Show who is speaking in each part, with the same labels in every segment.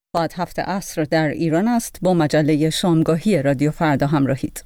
Speaker 1: ساعت 7 عصر در ایران است. با مجله شامگاهی رادیو فردا همراهید.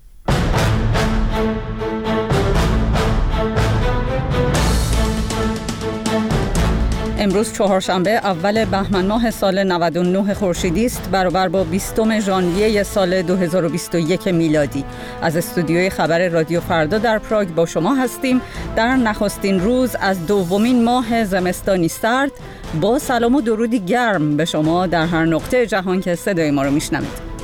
Speaker 1: امروز چهارشنبه اول بهمن ماه سال 99 خورشیدی است، برابر با 20 ژانویه سال 2021 میلادی. از استودیوی خبر رادیو فردا در پراگ با شما هستیم. در نخستین روز از دومین ماه زمستانی سرد، با سلام و درودی گرم به شما در هر نقطه جهان که صدای ما رو میشنوید.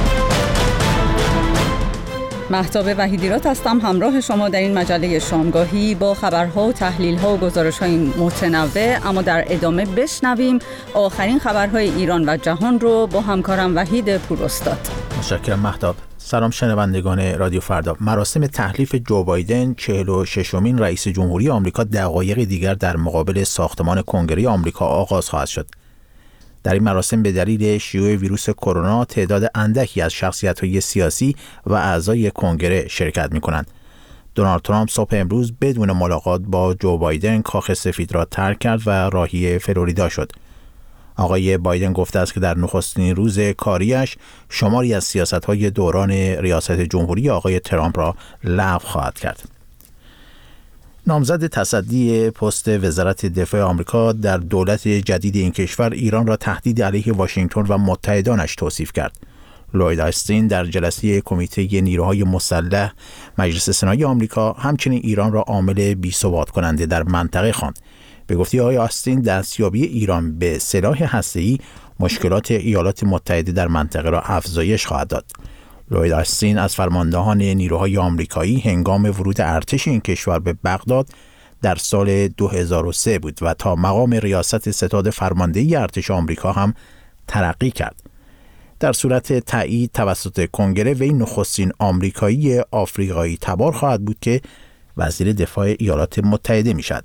Speaker 1: مهتاب وحیدیرات هستم، همراه شما در این مجله شامگاهی با خبرها و تحلیل‌ها و گزارش‌های متنوع. اما در ادامه بشنویم آخرین خبرهای ایران و جهان رو با همکارم وحید پوراستاد.
Speaker 2: متشکرم مهتاب. سلام شنوندگان رادیو فردا. مراسم تحلیف جو بایدن 46مین رئیس جمهوری آمریکا دقایق دیگر در مقابل ساختمان کنگره آمریکا آغاز خواهد شد. در این مراسم به دلیل شیوع ویروس کرونا تعداد اندکی از شخصیت‌های سیاسی و اعضای کنگره شرکت می‌کنند. دونالد ترامپ صبح امروز بدون ملاقات با جو بایدن کاخ سفید را ترک کرد و راهی فلوریدا شد. آقای بایدن گفته است که در نخستین روز کاریش شماری از سیاست‌های دوران ریاست جمهوری آقای ترامپ را لغو خواهد کرد. نامزد تصدی پست وزارت دفاع آمریکا در دولت جدید این کشور ایران را تهدید علیه واشنگتن و متحدانش توصیف کرد. لوید آستین در جلسه کمیته نیروهای مسلح مجلس سنای آمریکا همچنین ایران را عامل بی‌ثبات کننده در منطقه خواند. به گفته آقای آستین، دستیابی ایران به سلاح هسته‌ای مشکلات ایالات متحده در منطقه را افزایش خواهد داد. لوید آستین از فرماندهان نیروهای آمریکایی هنگام ورود ارتش این کشور به بغداد در سال 2003 بود و تا مقام ریاست ستاد فرماندهی ارتش آمریکا هم ترقی کرد. در صورت تایید توسط کنگره وی نخستین آمریکایی آفریقایی تبار خواهد بود که وزیر دفاع ایالات متحده میشد.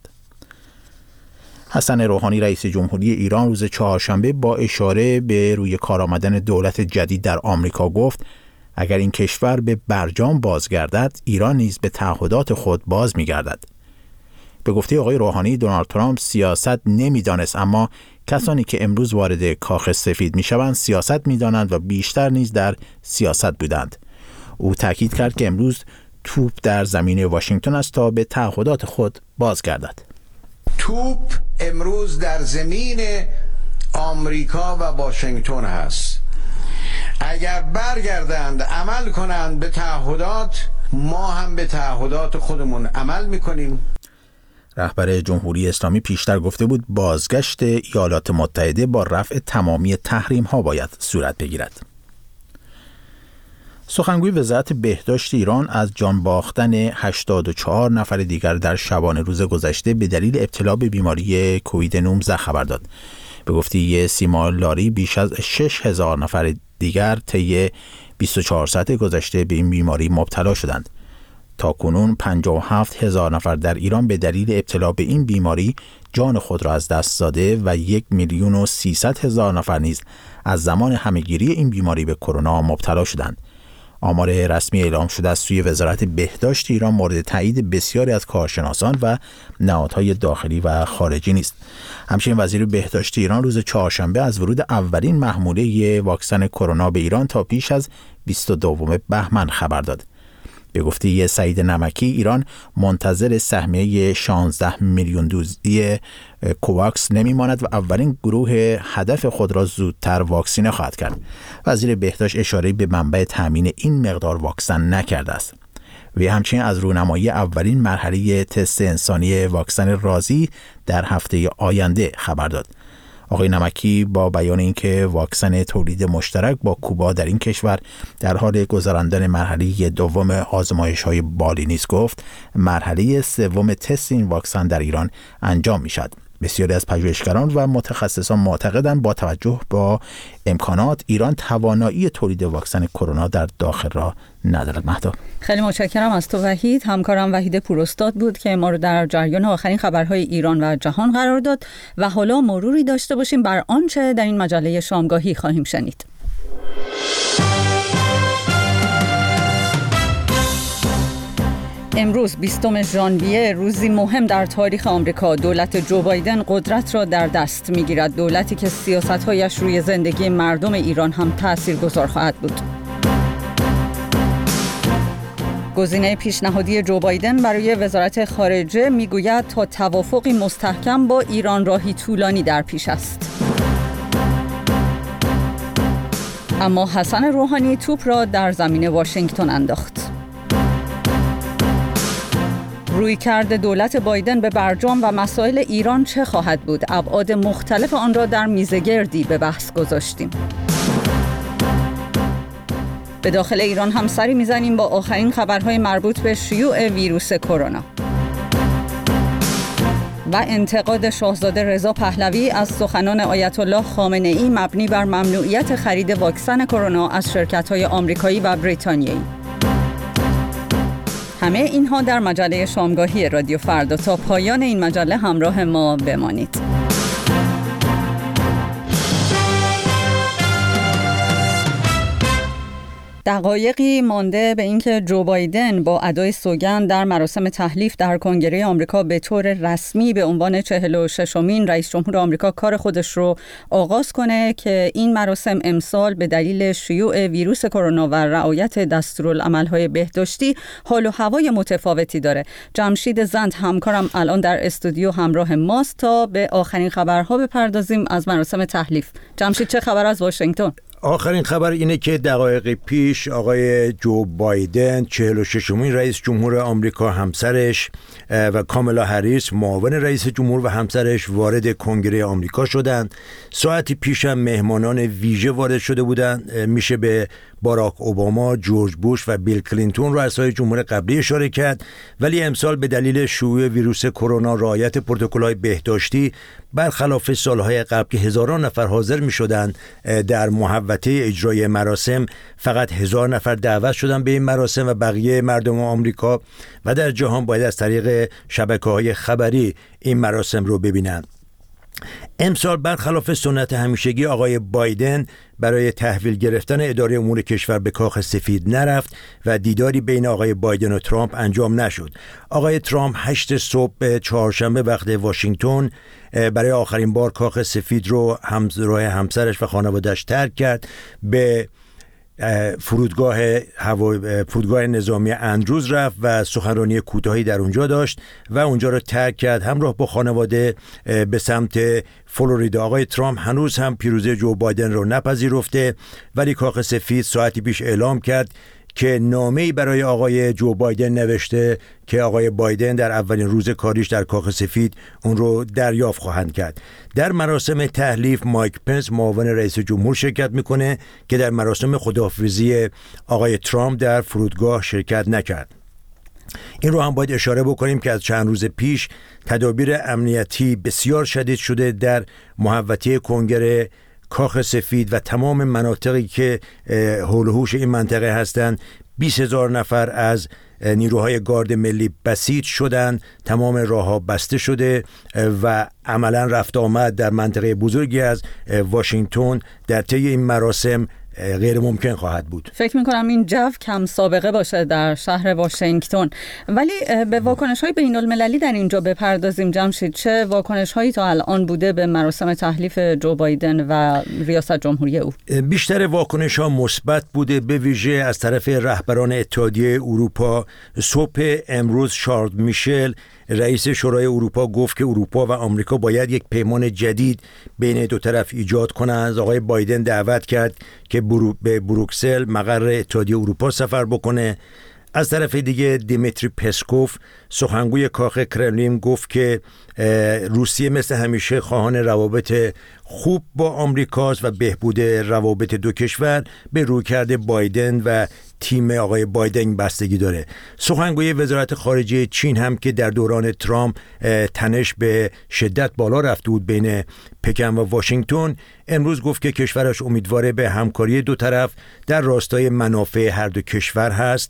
Speaker 2: حسن روحانی رئیس جمهوری ایران روز چهارشنبه با اشاره به روی کار آمدن دولت جدید در آمریکا گفت اگر این کشور به برجام بازگردد، ایران نیز به تعهدات خود باز می‌گردد. به گفته آقای روحانی، دونالد ترامپ سیاست نمی‌دانست، اما کسانی که امروز وارد کاخ سفید می‌شوند سیاست می‌دانند و بیشتر نیز در سیاست بودند. او تاکید کرد که امروز توپ در زمین واشنگتن است تا به تعهدات خود بازگردد.
Speaker 3: توپ امروز در زمین آمریکا و واشنگتن هست. اگر برگردند عمل کنند به تعهدات، ما هم به تعهدات خودمون عمل میکنیم.
Speaker 2: رهبر جمهوری اسلامی پیشتر گفته بود بازگشت ایالات متحده با رفع تمامی تحریم ها باید صورت بگیرد. سخنگوی وزارت بهداشت ایران از جان باختن 84 نفر دیگر در شبانه روز گذشته به دلیل ابتلا به بیماری کووید 19 خبر داد. به گفته سیما لاری بیش از 6000 نفر دیگر طی 24 ساعت گذشته به این بیماری مبتلا شدند. تا کنون 57,000 نفر در ایران به دلیل ابتلا به این بیماری جان خود را از دست داده و 1,300,000 نفر نیز از زمان همهگیری این بیماری به کرونا مبتلا شدند. آمار رسمی اعلام شده از سوی وزارت بهداشت ایران مورد تایید بسیاری از کارشناسان و نهادهای داخلی و خارجی نیست. همچنین وزیر بهداشت ایران روز چهارشنبه از ورود اولین محموله واکسن کرونا به ایران تا پیش از 22 بهمن خبر داد. به گفته سعید نمکی، ایران منتظر سهمیه 16 میلیون دوزی کوواکس نمیماند و اولین گروه هدف خود را زودتر واکسینه خواهد کرد. وزیر بهداشت اشاره به منبع تامین این مقدار واکسن نکرده است. وی همچنین از رونمایی اولین مرحله تست انسانی واکسن رازی در هفته آینده خبر داد. آقای نمکی با بیان اینکه واکسن تولید مشترک با کوبا در این کشور در حال گذراندن مرحله دوم آزمایش‌های بالینی است، گفت مرحله سوم تست این واکسن در ایران انجام می‌شود. بسیاری از پژوهشگران و متخصصان معتقدند با توجه به امکانات ایران توانایی تولید واکسن کرونا در داخل را ندارد. مهتاب،
Speaker 1: خیلی متشکرم از تو وحید. همکارم وحید پوراستاد بود که ما رو در جریان آخرین خبرهای ایران و جهان قرار داد و حالا مروری داشته باشیم بر آنچه در این مجله شامگاهی خواهیم شنید. امروز 20 ژانویه روزی مهم در تاریخ آمریکا. دولت جو بایدن قدرت را در دست می‌گیرد، دولتی که سیاست‌هایش روی زندگی مردم ایران هم تاثیرگذار خواهد بود. گزینه پیشنهادی جو بایدن برای وزارت خارجه میگوید تا توافقی مستحکم با ایران راهی طولانی در پیش است. اما حسن روحانی توپ را در زمین واشنگتن انداخت. رویکرد دولت بایدن به برجام و مسائل ایران چه خواهد بود؟ ابعاد مختلف آن را در میزگردی به بحث گذاشتیم. به داخل ایران هم سری میزنیم با آخرین خبرهای مربوط به شیوع ویروس کرونا و انتقاد شاهزاده رضا پهلوی از سخنان آیت الله خامنه‌ای مبنی بر ممنوعیت خرید واکسن کرونا از شرکت‌های آمریکایی و بریتانیایی. همه اینها در مجله شامگاهی رادیو فردا. تا پایان این مجله همراه ما بمانید. دقایقی مانده به اینکه جو بایدن با ادای سوگند در مراسم تحلیف در کنگره آمریکا به طور رسمی به عنوان 46مین رئیس جمهور آمریکا کار خودش رو آغاز کنه که این مراسم امسال به دلیل شیوع ویروس کرونا و رعایت دستورالعمل‌های بهداشتی حال و هوای متفاوتی داره. جمشید زند همکارم الان در استودیو همراه ماست تا به آخرین خبرها بپردازیم از مراسم تحلیف. جمشید، چه خبر از واشنگتن؟
Speaker 4: آخرین خبر اینه که دقایق پیش آقای جو بایدن 46مین رئیس جمهور آمریکا، همسرش و کامالا هریس معاون رئیس جمهور و همسرش وارد کنگره آمریکا شدند. ساعتی پیش هم مهمانان ویژه وارد شده بودند. میشه به باراک اوباما، جورج بوش و بیل کلینتون رؤسای جمهور قبلی اشاره کرد، ولی امسال به دلیل شیوع ویروس کرونا رعایت پروتکل‌های بهداشتی برخلاف سالهای قبل که هزاران نفر حاضر می‌شدند در محوطه اجرای مراسم، فقط 1000 نفر دعوت شدن به این مراسم و بقیه مردم آمریکا و در جهان باید از طریق شبکه‌های خبری این مراسم رو ببینند. امسال برخلاف سنت همیشگی آقای بایدن برای تحویل گرفتن اداره امور کشور به کاخ سفید نرفت و دیداری بین آقای بایدن و ترامپ انجام نشد. آقای ترامپ 8 صبح چهارشنبه وقت واشنگتن برای آخرین بار کاخ سفید رو همراه همسرش و خانواده‌اش ترک کرد، به فرودگاه نظامی اندروز رفت و سخنرانی کوتاهی در اونجا داشت و اونجا رو ترک کرد همراه با خانواده به سمت فلوریدا. آقای ترامپ هنوز هم پیروزی جو بایدن رو نپذیرفته، ولی کاخ سفید ساعتی پیش اعلام کرد که نامه‌ای برای آقای جو بایدن نوشته که آقای بایدن در اولین روز کاریش در کاخ سفید اون رو دریافت خواهند کرد. در مراسم تحلیف مایک پنس معاون رئیس جمهور شرکت میکنه که در مراسم خداحافظی آقای ترامپ در فرودگاه شرکت نکرد. این رو هم باید اشاره بکنیم که از چند روز پیش تدابیر امنیتی بسیار شدید شده در محوطه کنگره، کاخ سفید و تمام مناطقی که حول و حوش این منطقه هستند. 20,000 نفر از نیروهای گارد ملی بسیج شدند، تمام راه‌ها بسته شده و عملاً رفت آمد در منطقه بزرگی از واشنگتن در طی این مراسم غیر ممکن خواهد بود.
Speaker 1: فکر میکنم این جو کم سابقه باشه در شهر واشنگتن. ولی به واکنش‌های بین‌المللی در اینجا بپردازیم. جمشید، چه واکنش‌هایی تا الان بوده به مراسم تحلیف جو بایدن و ریاست جمهوری او؟
Speaker 4: بیشتر واکنش‌ها مثبت بوده، به ویژه از طرف رهبران اتحادیه اروپا. صبح امروز شارل میشل رئیس شورای اروپا گفت که اروپا و آمریکا باید یک پیمان جدید بین دو طرف ایجاد کنند. از آقای بایدن دعوت کرد که به بروکسل مقر اتحادیه اروپا سفر بکنه. از طرف دیگه دیمیتری پسکوف سخنگوی کاخ کرملین گفت که روسیه مثل همیشه خواهان روابط خوب با آمریکاست و بهبود روابط دو کشور به رویکرد بایدن و تیم آقای بایدن بستگی داره. سخنگوی وزارت خارجه چین هم که در دوران ترامپ تنش به شدت بالا رفته بود بین پکن و واشنگتن، امروز گفت که کشورش امیدواره به همکاری دو طرف در راستای منافع هر دو کشور هست.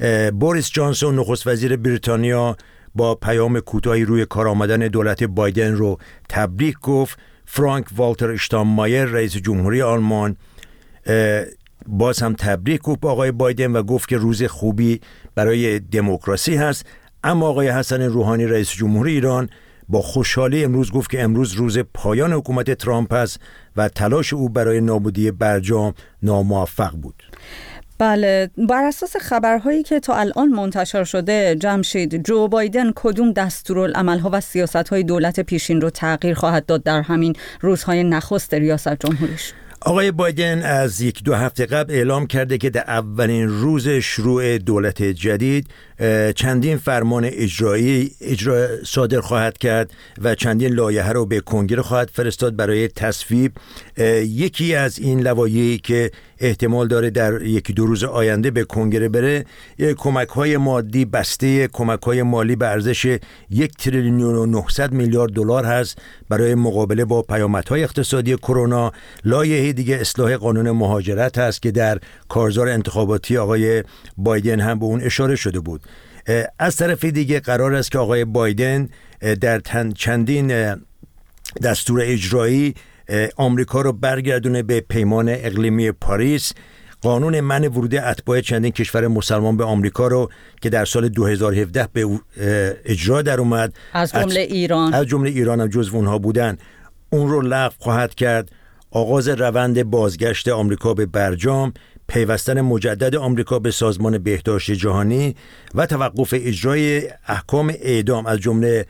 Speaker 4: بوریس جانسون نخست وزیر بریتانیا با پیام کوتاهی روی کار آمدن دولت بایدن رو تبریک گفت. فرانک والتر اشتاینمایر رئیس جمهوری آلمان باز هم تبریک گفت آقای بایدن و گفت که روز خوبی برای دموکراسی هست. اما آقای حسن روحانی رئیس جمهور ایران با خوشحالی امروز گفت که امروز روز پایان حکومت ترامپ است و تلاش او برای نابودی برجام ناموفق بود.
Speaker 1: بله، بر اساس خبرهایی که تا الان منتشر شده جمشید، جو بایدن کدوم دستورالعمل‌ها و سیاست‌های دولت پیشین رو تغییر خواهد داد در همین روزهای نخست ریاست جمهوریش؟
Speaker 4: آقای بایدن از 1-2 هفته قبل اعلام کرده که در اولین روز شروع دولت جدید چندین فرمان اجرایی صادر خواهد کرد و چندین لایحه رو به کنگره خواهد فرستاد برای تصویب. یکی از این لوایحی که احتمال داره در 1-2 روز آینده به کنگره بره، کمک‌های مادی، بسته کمک‌های مالی به ارزش 1,900,000,000,000 دلار هست برای مقابله با پیامدهای اقتصادی کرونا. لایحه دیگه اصلاح قانون مهاجرت هست که در کارزار انتخاباتی آقای بایدن هم به اون اشاره شده بود. از طرف دیگه قرار است که آقای بایدن در چندین دستور اجرایی آمریکا رو برگردونه به پیمان اقلیمی پاریس. قانون منع ورود اتباع چندین کشور مسلمان به آمریکا رو که در سال 2017 به اجرا در اومد،
Speaker 1: از جمله ایران هم جزو اونها بودن، اون رو لغو خواهد کرد. آغاز روند بازگشت آمریکا به برجام، پیوستن مجدد آمریکا به سازمان بهداشت جهانی و توقف اجرای احکام اعدام از جمله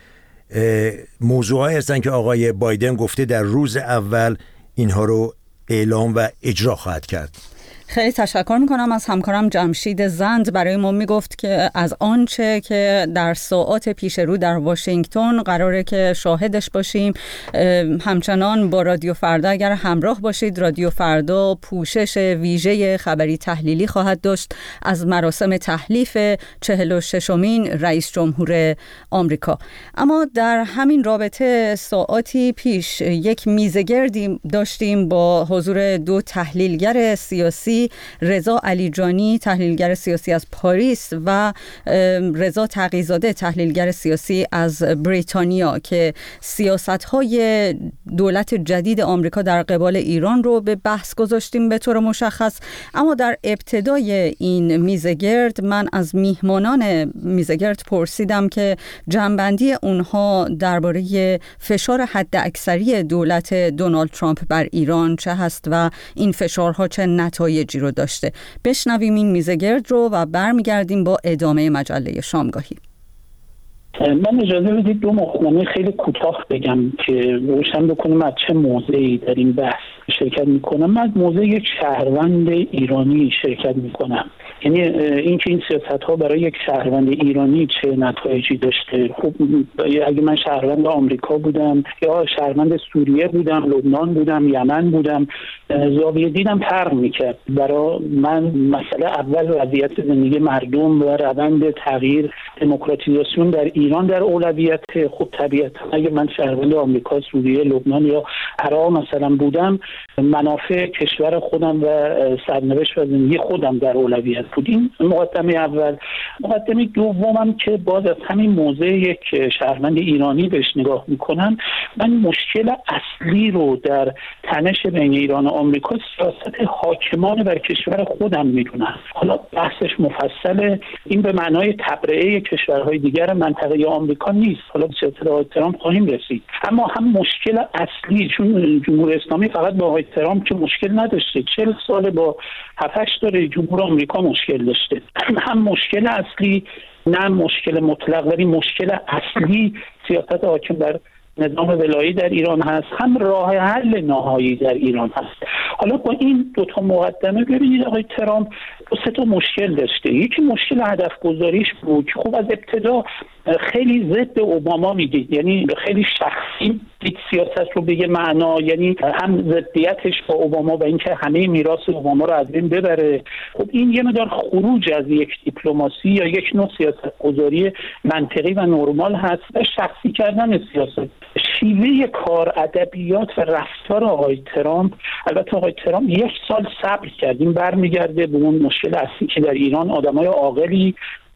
Speaker 1: موضوعایی هستند که آقای بایدن گفته در روز اول اینها رو اعلام و اجرا خواهد کرد. خیلی تشکر میکنم از همکارم جمشید زند. برای ما میگفت که از آنچه که در ساعات پیش رو در واشنگتن قراره که شاهدش باشیم. همچنان با رادیو فردا اگر همراه باشید، رادیو فردا پوشش ویژه خبری تحلیلی خواهد داشت از مراسم تحلیف 46مین رئیس جمهور آمریکا. اما در همین رابطه ساعاتی پیش یک میزگردی داشتیم با حضور 2 تحلیلگر سیاسی، رضا علیجانی تحلیلگر سیاسی از پاریس و رضا تقی‌زاده تحلیلگر سیاسی از بریتانیا، که سیاست‌های دولت جدید آمریکا در قبال ایران رو به بحث گذاشتیم به طور مشخص. اما در ابتدای این میزگرد من از میهمانان میزگرد پرسیدم که جنبندی اونها درباره فشار حداکثری دولت دونالد ترامپ بر ایران چه هست و این فشارها چه نتایجی رو داشته. بشنویم این میزگرد رو و برمیگردیم با ادامه مجله شامگاهی.
Speaker 5: من اجازه بدید 2 مقدمه خیلی کوتاه بگم که روشن بکنم از چه موضعی در این بحث شرکت میکنم. من از موضع یک شهروند ایرانی شرکت میکنم، یعنی اینکه این سیاست ها برای یک شهروند ایرانی چه نتایجی داشته. خب اگه من شهروند آمریکا بودم یا شهروند سوریه بودم، لبنان بودم، یمن بودم، زاویه دیدم فرق میکرد. برای من مسئله اول وضعیت زندگی مردم و روند تغییر دموکراتیزاسیون در ایران در اولویت. خب طبیعتا اگه من شهروند آمریکا، سوریه، لبنان یا عراق مثلا بودم، منافع کشور خودم و سرنوشت و زندگی خودم در اولویت بود. این مقدمه اول. مقدمه دومم که باز از همین موضع یک شهروند ایرانی بهش نگاه میکنم، من مشکل اصلی رو در تنش بین ایران و آمریکا سیاست حاکمان بر کشور خودم میدونم. حالا بحثش مفصله، این به معنای تبرئه کشورهای دیگر منطقه آمریکا نیست، حالا به سیاست آقای ترامپ خواهیم رسید. اما هم مشکل اصلی، چون جمهوری اسلامی فقط با آقای ترامپ که مشکل نداشته، 40 سال با 7-8 تا رئیس جمهور آمریکا مشکل داشته. هم مشکل اصلی، نه مشکل مطلق، ولی مشکل اصلی سیاست حاکم بر نظام ولایی در ایران هست، هم راه حل نهایی در ایران هست. حالا با این 2 تا مقدمه ببینید آقای ترامپ 2-3 تا مشکل داشته. یکی مشکل هدف گذاریش بود. خب از ابتدا خیلی ضد اوباما میدید، یعنی خیلی شخصی دید سیاست رو به معنا، یعنی هم ضدیتش با اوباما و اینکه همه میراث اوباما رو از بین ببره. خب این یه مقدار خروج از یک دیپلماسی یا یک نوع سیاست گذاری منطقی و نرمال هست و شخصی کردن سیاست. شیوه کار، ادبیات و رفتار آقای ترامپ، البته آقای ترامپ 1 سال صبر کرد، این برمیگرده به اون مشکل اصلی که در ایران آدمای عاقلی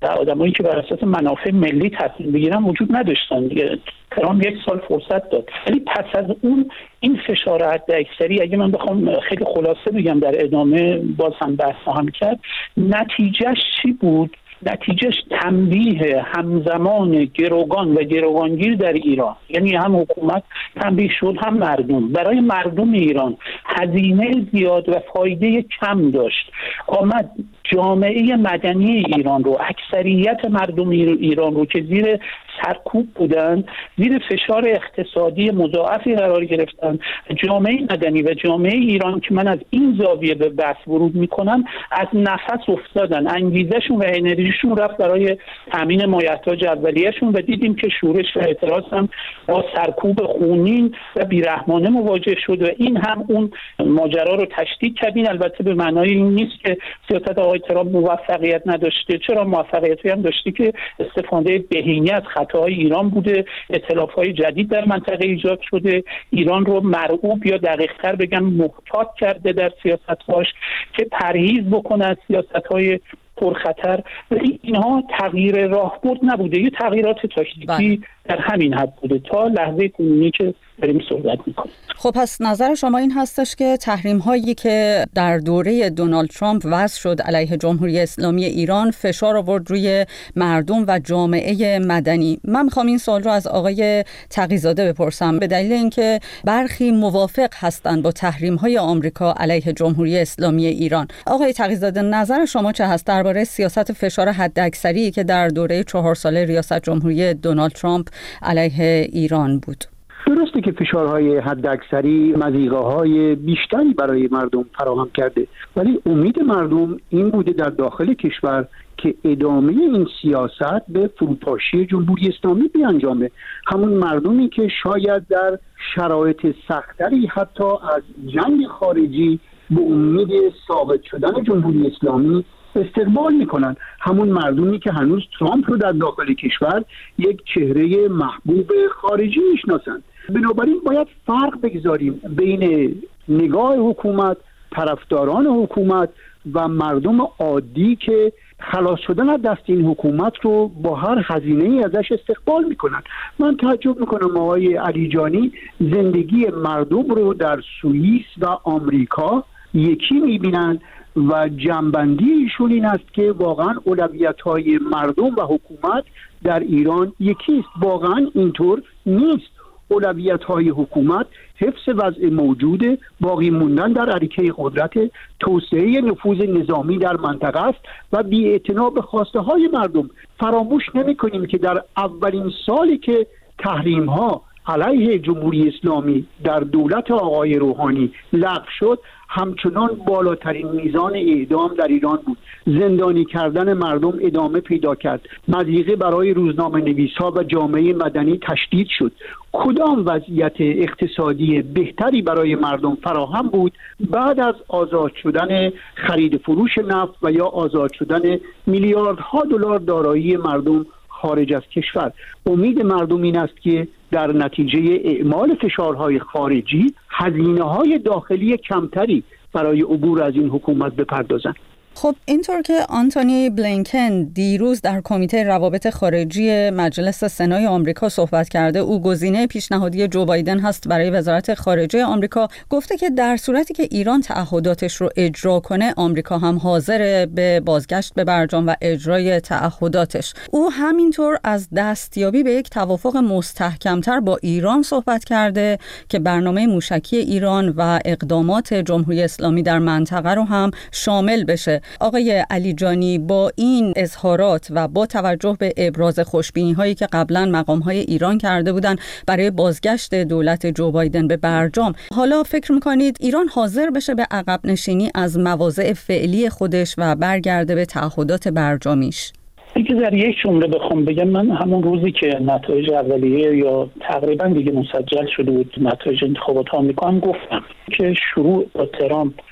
Speaker 5: و آدمایی که بر اساس منافع ملی تصمیم بگیرن وجود نداشتن دیگه. ترامپ 1 سال فرصت داد، ولی پس از اون این فشار حداکثری، اگه من بخوام خیلی خلاصه بگم در ادامه باز هم بحث خواهم کرد، نتیجهش چی بود؟ نتیجهش تنبیه همزمان گروگان و گروگانگیر در ایران، یعنی هم حکومت تنبیه شد هم مردم. برای مردم ایران هزینه زیاد و فایده کم داشت. آمد جامعه مدنی ایران رو، اکثریت مردم ایران رو که زیر سرکوب بودن، زیر فشار اقتصادی مضاعفی قرار گرفتن، جامعه مدنی و جامعه ایران که من از این زاویه به بحث ورود میکنم از نفس افتادن، انگیزشون و انرژیشون رفت برای تامین مایحتاج اولیه‌شون و دیدیم که شورش و اعتراض هم با سرکوب خونین و بیرحمانه مواجه شد و این هم اون ماجرا رو تشدید کرد. این البته به معنای این نیست که سیاست آقای ترامپ موفقیت نداشته، چرا موفقیتی هم داشته که استفاده بهینه از خطاهای ایران بوده، ائتلاف‌های جدید در منطقه ایجاد شده، ایران رو مرعوب یا دقیق‌تر بگم محتاط کرده در سیاست‌هاش که پرهیز بکنه از سیاست‌های پرخطر. ولی اینها تغییر راهبرد نبوده، یه تغییرات تاکتیکی در همین حد بوده تا لحظه کنونی که داریم صحبت میکنیم.
Speaker 1: خب پس نظر شما این هستش که تحریم هایی که در دوره دونالد ترامپ وضع شد علیه جمهوری اسلامی ایران فشار آورد روی مردم و جامعه مدنی. من میخوام این سوال رو از آقای تقی‌زاده بپرسم به دلیل اینکه برخی موافق هستند با تحریم های آمریکا علیه جمهوری اسلامی ایران. آقای تقی‌زاده نظر شما چه هست درباره سیاست فشار حداکثری که در دوره 4 ساله ریاست جمهوری دونالد ترامپ علیه ایران بود؟
Speaker 6: درسته که فشارهای حداکثری مضیقه‌های بیشتری برای مردم فراهم کرده، ولی امید مردم این بوده در داخل کشور که ادامه این سیاست به فروپاشی جمهوری اسلامی بیانجامه. همون مردمی که شاید در شرایط سختری حتی از جنگ خارجی به امید ثابت شدن جمهوری اسلامی استقبال میکنن، همون مردمی که هنوز ترامپ رو در داخل کشور یک چهره محبوب خارجی میشناسند. بنابراین باید فرق بگذاریم بین نگاه حکومت، طرفداران حکومت و مردم عادی که خلاص شدن از دست این حکومت رو با هر هزینه‌ای ازش استقبال میکنن. من تعجب میکنم آقای علیجانی زندگی مردم رو در سوئیس و آمریکا یکی میبینن و جنبندی ایشون این است که واقعا اولویت‌های مردم و حکومت در ایران یکی است. واقعا اینطور نیست. اولویت‌های حکومت حفظ وضع موجود، باقی موندن در اریکه قدرت، توسعه نفوذ نظامی در منطقه است و بی‌اعتنا به خواسته‌های مردم. فراموش نمی‌کنیم که در اولین سالی که تحریم‌ها علیه جمهوری اسلامی در دولت آقای روحانی لغو شد، همچنان بالاترین میزان اعدام در ایران بود. زندانی کردن مردم ادامه پیدا کرد. مضیقه برای روزنامه نویس‌ها و جامعه مدنی تشدید شد. کدام وضعیت اقتصادی بهتری برای مردم فراهم بود بعد از آزاد شدن خرید فروش نفت و یا آزاد شدن میلیاردها دلار دارایی مردم خارج از کشور؟ امید مردم این است که در نتیجه اعمال فشارهای خارجی هزینه‌های داخلی کمتری برای عبور از این حکومت بپردازند.
Speaker 1: خب اینطور که آنتونی بلینکن دیروز در کمیته روابط خارجی مجلس سنای آمریکا صحبت کرده، او گزینه پیشنهادی جو بایدن هست برای وزارت خارجه آمریکا. گفته که در صورتی که ایران تعهداتش رو اجرا کنه، آمریکا هم حاضر به بازگشت به برجام و اجرای تعهداتش. او همینطور از دستیابی به یک توافق مستحکمتر با ایران صحبت کرده که برنامه موشکی ایران و اقدامات جمهوری اسلامی در منطقه رو هم شامل بشه. آقای علیجانی، با این اظهارات و با توجه به ابراز خوشبینی هایی که قبلا مقام های ایران کرده بودن برای بازگشت دولت جو بایدن به برجام، حالا فکر میکنید ایران حاضر بشه به عقب نشینی از مواضع فعلی خودش و برگرده به تعهدات برجامیش؟
Speaker 5: اگه در یک جمله بخوام بگم، من همون روزی که نتایج اولیه یا تقریبا دیگه مسجل شده بود نتایج انتخابات آمریکا هم گفتم که شروع با ترامپ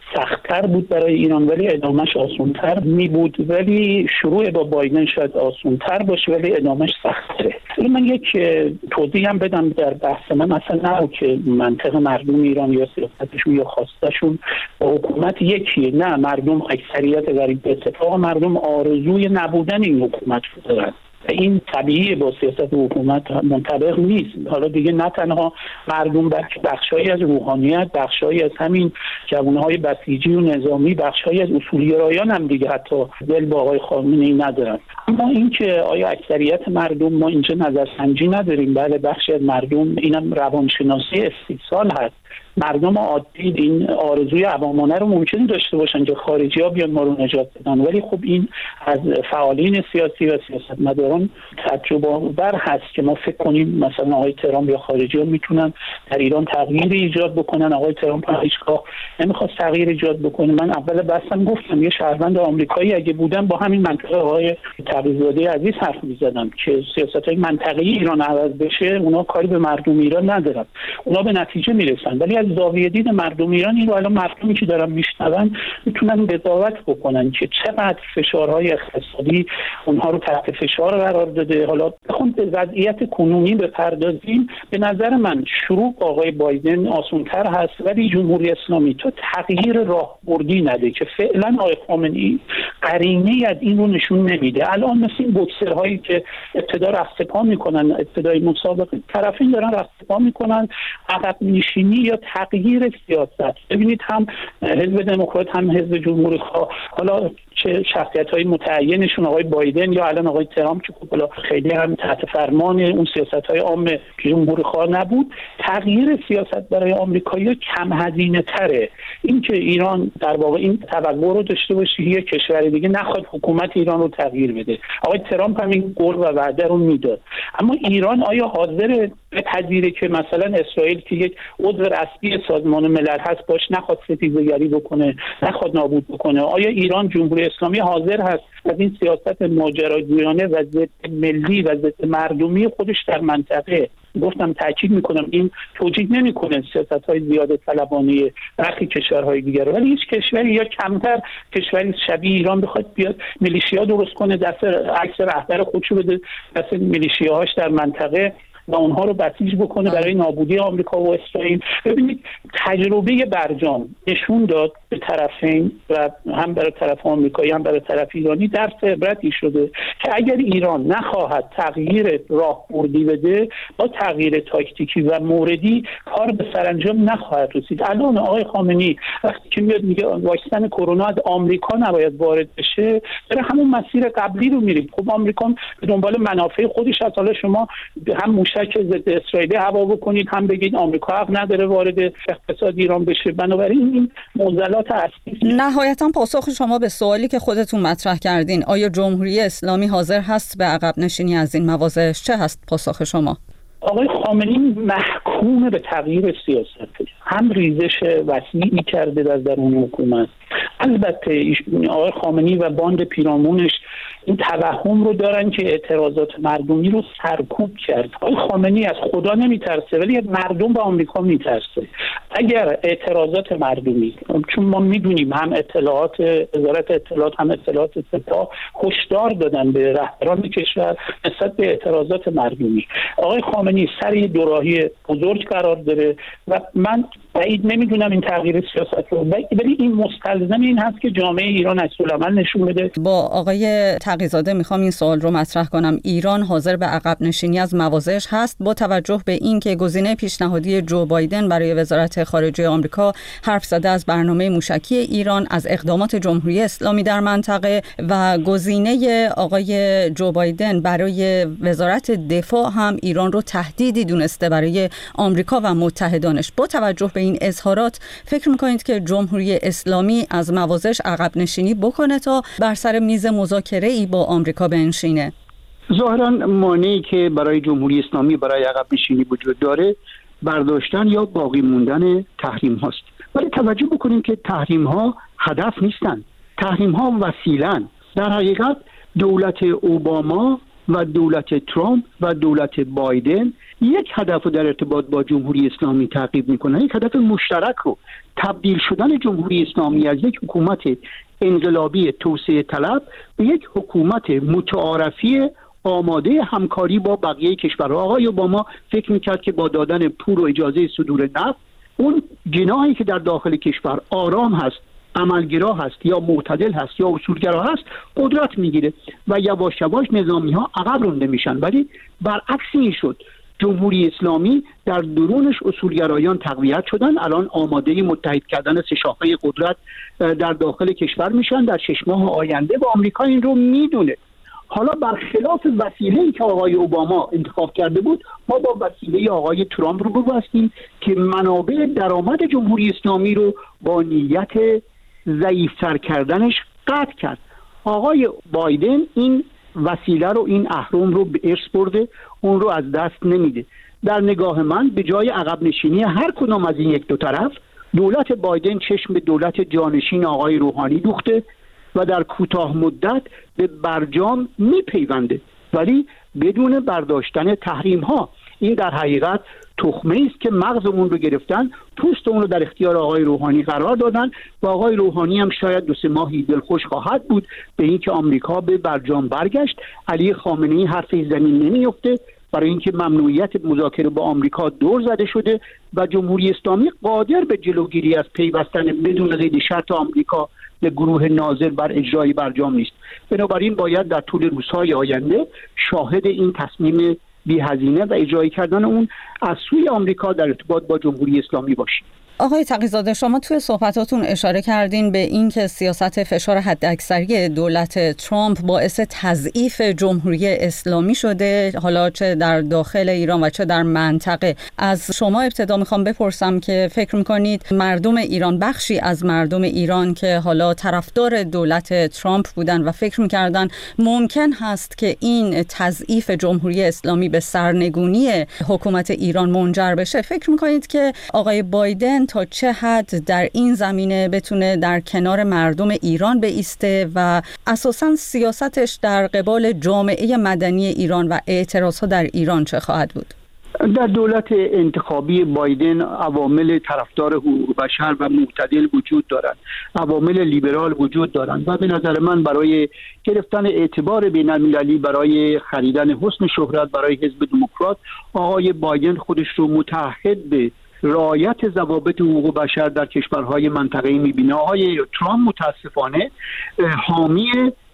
Speaker 5: سخت‌تر بود برای ایران ولی ادامهش آسان‌تر می بود، ولی شروع با بایدن شاید آسان‌تر باشه ولی ادامهش سخت‌تره. من یک توضیح هم بدم در بحث من اصلا نه که منطق مردم ایران یا سیاستشون یا خواستشون با حکومت یکیه، نه، مردم اکثریت غریب به اتفاق مردم آرزوی نبودن این حکومت رو دارن. این طبیعیه، با سیاست حکومت منطبق نیست. حالا دیگه نه تنها مردم بلکه بخشایی از روحانیت، بخشایی از همین جوانهای بسیجی و نظامی، بخشایی از اصولگرایان هم دیگه حتی دل با آقای خامنه‌ای ندارن. اما این که آیا اکثریت مردم، ما اینجا نظرسنجی نداریم، بله بخشی از مردم، اینم روانشناسی استیصال هست، مردم عادی این آرزوی عوامانه رو ممکنه داشته باشن که خارجی‌ها بیان ما رو نجات بدن، ولی خب این از فعالین سیاسی و سیاستمداران تجربه‌آور هست که ما فکر کنیم مثلا آقای ترامپ یا خارجی‌ها میتونن در ایران تغییر ایجاد بکنن. آقای ترامپ هیچگاه نمیخواست تغییر ایجاد بکنه. من اول بحثم گفتم یه شهروند آمریکایی اگه بودم با همین منطقه آقای تقی‌زاده عزیز حرف می‌زدم که سیاست‌های منطقه‌ای ایران عوض بشه، اونا کاری به مردم ایران ندارن، اونا به نتیجه میرسن. ولی از زاویه دید مردم ایران این رو الان مردمی که دارن میشنون میتونن قضاوت بکنن که چقدر فشارهای اقتصادی اونها رو تحت فشار قرار داده. حالا بخوام به وضعیت کنونی بپردازیم، به نظر من شروع با آقای بایدن آسان‌تر هست، ولی جمهوری اسلامی تا تغییر راهبردی نده که فعلا آقای خامنه‌ای قرینه‌ای از این رو نشون نمیده. الان مثل این بوکسرهایی که ابتدا رفت پا میکنن، ابتدای مسابقه طرفین دارن رفت پا میکنن، عقب نشینی یا تغییر سیاست. ببینید هم حزب دموکرات هم حزب جمهوری‌خواه، حالا چه شخصیت‌های متعینشون آقای بایدن یا الان آقای ترامپ که خب خیلی هم تحت فرمان اون سیاست‌های عام جمهوری‌خواه نبود، تغییر سیاست برای آمریکایی‌ها کم هزینه‌تره. این که ایران در واقع این توقع رو داشته باشه یک کشور دیگه نخواد حکومت ایران رو تغییر بده. آقای ترامپ هم این قول و وعده رو میداد. اما ایران آیا حاضر بپذیره که مثلا اسرائیل که یک عضو رسمی سازمان ملل هست باش نخواد ستیزگری بکنه، نخواد نابود بکنه؟ آیا ایران جمهوری اسلامی حاضر هست از این سیاست ماجراجویانه و ضد ملی و ضد مردمی خودش در منطقه، گفتم تاکید میکنم این توجیه نمیکنه سیاست‌های زیاده طلبانه برخی کشورهای دیگر، ولی هیچ کشوری یا کمتر کشوری شبیه ایران بخواد بیاد میلیشیا درست کنه، دست عکس رهبر خودشو بده دست میلیشیاهاش در منطقه و اونها رو بسیج بکنه برای نابودی آمریکا و اسرائیل. ببینید تجربه برجام نشون داد به طرفین و هم برای طرف آمریکایی هم برای طرف ایرانی درس عبرتی شده که اگر ایران نخواهد تغییر راهبردی بده با تغییر تاکتیکی و موردی کار به سرانجام نخواهد رسید. الان آقای خامنه‌ای وقتی که میاد میگه واکسن کرونا از آمریکا نباید وارد بشه، داره همون مسیر قبلی رو میره. خب آمریکا به دنبال منافع خودش هست. حالا شما هم موشک ضد اسرائیل هوا بکنید هم بگید آمریکا حق نداره وارد اقتصاد ایران بشه. بنابراین این معضلات اصلی.
Speaker 1: نهایتاً پاسخ شما به سوالی که خودتون مطرح کردین، آیا جمهوری اسلامی حاضر هست به عقب نشینی از این مواضع؟ چه هست پاسخ شما؟
Speaker 5: آقای خامنه‌ای محکوم به تغییر سیاست، هم ریزش وسیعی کرده در درون حکومت. البته آقای خامنه‌ای و باند پیرامونش این توهم رو دارن که اعتراضات مردمی رو سرکوب کرد. آقای خامنه‌ای از خدا نمیترسه ولی از مردم به آمریکا میترسه. اگر اعتراضات مردمی، چون ما میدونیم هم اطلاعات وزارت اطلاعات هم اطلاعات سپاه هشدار دادن به رهبران کشور نسبت به اعتراضات مردمی، آقای خامنه‌ای سر یه دوراهی بزرگ قرار داره و من بعید نمیدونم این تغییر سیاست رو، ولی این مستلزم این هست که جامعه ایران عکس‌العمل نشون بده.
Speaker 1: با آقای تقی‌زاده میخوام این سوال رو مطرح کنم. ایران حاضر به عقب نشینی از مواضعش هست با توجه به اینکه گزینه پیشنهادی جو بایدن برای وزارت خارجه آمریکا حرف زده از برنامه موشکی ایران، از اقدامات جمهوری اسلامی در منطقه و گزینه آقای جو بایدن برای وزارت دفاع هم ایران رو تهدیدی دونسته برای آمریکا و متحدانش. با توجه به این اظهارات فکر میکنید که جمهوری اسلامی از مواضعش عقب نشینی بکنه تا بر سر میز مذاکره‌ای با آمریکا بنشینه؟
Speaker 6: ظاهراً مانعی که برای جمهوری اسلامی برای عقب نشینی وجود داره برداشتن یا باقی موندن تحریم هاست. ولی توجه بکنیم که تحریم ها هدف نیستن، تحریم ها وسیله‌اند. در حقیقت دولت اوباما و دولت ترامپ و دولت بایدن یک هدف رو در ارتباط با جمهوری اسلامی تعقیب میکنن، یک هدف مشترک رو، تبدیل شدن جمهوری اسلامی از یک حکومت انقلابی توسعه طلب به یک حکومت متعارفی آماده همکاری با بقیه کشورها. آقای اوباما فکر میکرد که با دادن پول و اجازه صدور نفت، اون جناحی که در داخل کشور آرام هست، عملگرا هست یا معتدل هست یا اصولگرا هست قدرت میگیره و یواش یواش نظامی ها عقب رانده میشن. ولی برعکس این شد، جمهوری اسلامی در درونش اصولگرایان تقویت شدن، الان آماده متحد کردن سه شاخه قدرت در داخل کشور میشن در 6 ماه آینده و آمریکا این رو میدونه. حالا برخلاف وسیله‌ای که آقای اوباما انتخاب کرده بود، ما با وسیله آقای ترامپ روبرو هستیم که منابع درآمد جمهوری اسلامی رو با نیت ضعیف‌تر کردنش قطع کرد. آقای بایدن این وسیله رو، این اهرم رو به ارث برده، اون رو از دست نمیده. در نگاه من به جای عقب نشینی هر کدام از این یک دو طرف، دولت بایدن چشم به دولت جانشین آقای روحانی دوخته و در کوتاه مدت به برجام میپیونده، ولی بدون برداشتن تحریم ها. این در حقیقت تخمه است که مغز اون رو گرفتن، پوست اون رو در اختیار آقای روحانی قرار دادن و آقای روحانی هم شاید 2-3 ماهی دلخوش خواهد بود به اینکه آمریکا به برجام برگشت. علی خامنه‌ای حرفی زمین نمیفته برای اینکه ممنوعیت مذاکره با آمریکا دور زده شده و جمهوری اسلامی قادر به جلوگیری از پیوستن بدون قید شرط آمریکا به گروه ناظر بر اجرای برجام نیست. بنابراین باید در طول روزهای آینده شاهد این تصمیم بی‌هزینه و اجرایی کردن اون از سوی آمریکا در ارتباط با جمهوری اسلامی باشیم.
Speaker 1: آقای تقی‌زاده، شما توی صحبتاتون اشاره کردین به این که سیاست فشار حداکثری دولت ترامپ باعث تضعیف جمهوری اسلامی شده، حالا چه در داخل ایران و چه در منطقه. از شما ابتدا میخوام بپرسم که فکر میکنید مردم ایران، بخشی از مردم ایران که حالا طرفدار دولت ترامپ بودن و فکر میکردن ممکن هست که این تضعیف جمهوری اسلامی به سرنگونی حکومت ایران منجر بشه، فکر میکنید که آقای بایدن تا چه حد در این زمینه بتونه در کنار مردم ایران بایسته و اساساً سیاستش در قبال جامعه مدنی ایران و اعتراضها در ایران چه خواهد بود؟
Speaker 6: در دولت انتخابی بایدن عوامل طرفدار حقوق بشر و معتدل وجود دارند، عوامل لیبرال وجود دارند و به نظر من برای گرفتن اعتبار بین‌المللی، برای خریدن حسن شهرت برای حزب دموکرات، آقای بایدن خودش رو متعهد به رعایت ضوابط حقوق بشر در کشورهای منطقه‌ای می‌بینه. آقای ترامپ متاسفانه حامی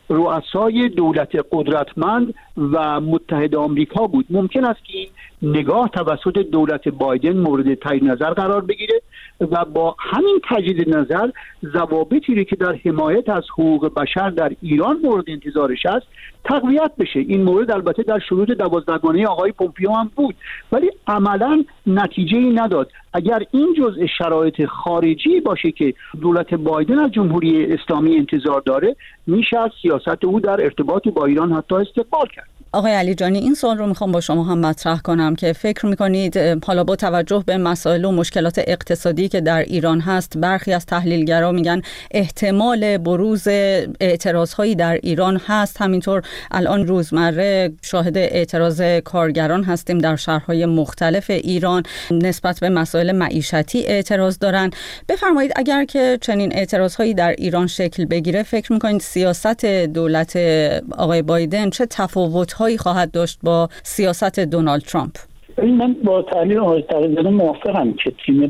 Speaker 6: رؤسای دولت قدرتمند و متحد آمریکا بود. ممکن است که این نگاه توسط دولت بایدن مورد تایید نظر قرار بگیره و با همین تجدید نظر ضوابطی رو که در حمایت از حقوق بشر در ایران مورد انتظارش است تقویت بشه. این مورد البته در شروط 12گانه آقای پومپیو هم بود، ولی عملاً نتیجه‌ای نداد. اگر این جزء شرایط خارجی باشه که دولت بایدن از جمهوری اسلامی انتظار داره، میشه از سیاست او در ارتباط با ایران حتی استقبال کرد.
Speaker 1: آقای علیجانی، این سوال رو میخوام با شما هم مطرح کنم که فکر میکنید حالا با توجه به مسائل و مشکلات اقتصادی که در ایران هست، برخی از تحلیلگرا میگن احتمال بروز اعتراضهایی در ایران هست. همینطور الان روزمره شاهد اعتراض کارگران هستیم در شهرهای مختلف ایران، نسبت به مسائل معیشتی اعتراض دارن. بفرمایید اگر که چنین اعتراضهایی در ایران شکل بگیره، فکر میکنید سیاست دولت آقای بایدن چه تفاوت‌هایی خواهد داشت با سیاست دونالد ترامپ؟
Speaker 5: من با تحلیل آقای تقی‌زاده موافقم که تیم